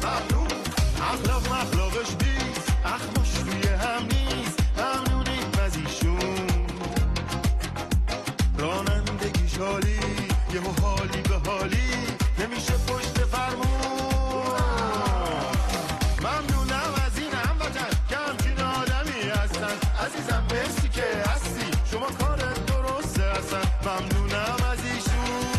ممنون. اخلاق مخلاقش بیست، اخماش روی هم نیست، ممنونیم از ایشون. رانندگیش حالی، یهو حالی به حالی، نمیشه پشت فرمون. ممنونم از این هموطن که همچین آدمی هستن. عزیزم مرسی که هستی، شما کارت درسته هستن. ممنونم از ایشون.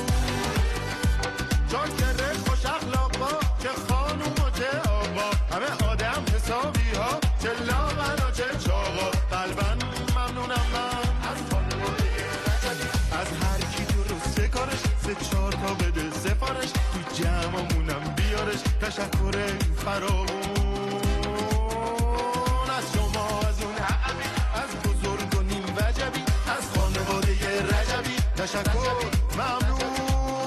چاکره خوش اخلاقا، چه خانوم و چه آقا، همه آدم حسابی ها، چه لاغر و چه چاقا. قلبا ممنونم من از خانواده رجبی، از هر کی درسته کارش، 3-4 تا بده سفارش، تو جمعمونم بیارش. تشکر فراوون از شما، از اون عقبی، از بزرگ و نیم وجبی، از خانواده رجبی. تشکر ممنون.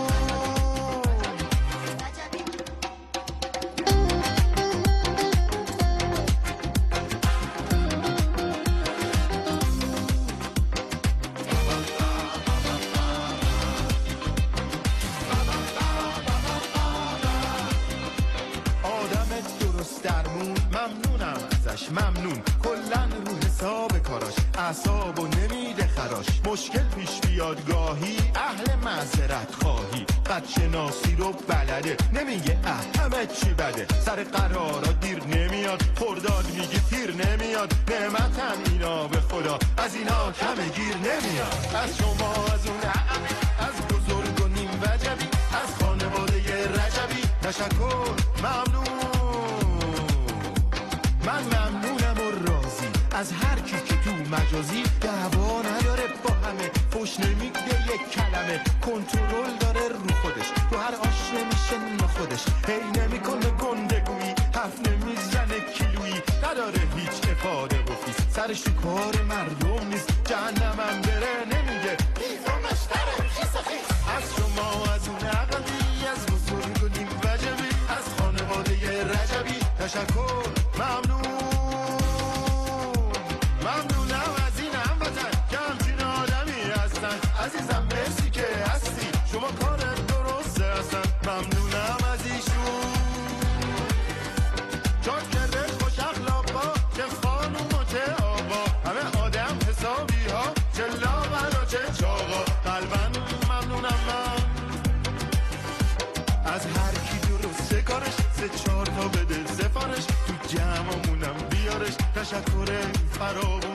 ممنونم ازش، ممنون کلن رو حساب کاراش، اعصابو نمیده خراش. مشکل پیش بیاد گاهی، اهل معذرت خواهی، بدشناسی رو بلده، نمیگه همه چی بده. سر قرارا دیر نمیاد، خرداد میگه تیر نمیاد. نعمتن اینا به خدا، از اینا کم گیر نمیاد. از شما، از اون عقبی، از بزرگ و نیم وجبی، از خانواده رجبی. تشکر ممنون. من ممنونم و راضی از هر کی که تو مجازی دعوا نداره با همه، فوش نمیده یک کلمه، کنترل داره رو خودش، تو هر آش نمیشه نخودش، هی نمیکنه گندگویی، حرف نمیزنه کیلویی، نداره هیچ افاده و فیس، سرش تو کار مردم نیست، جهنمم بره نمیگه بیفامش داره خیس خیس. از شما، از اون عقبی، از بزرگ و نیم وجبی، از خانواده رجبی. تشکر ممنون. ممنونم از این هموطن که همچین آدمی هستن. عزیزم مرسی که هستی، شما کارت درسته هستن. ممنونم از ایشون. چاکره خوش اخلاقا، چه خانوم و چه آقا، همه آدم حسابی ها، چه لاغر و چه چاقا. قلبا ممنونم من از هر کی درسته کارش، 3-4 تا بده سفارش، تو جمعمونم بیارش. تشکر فراوان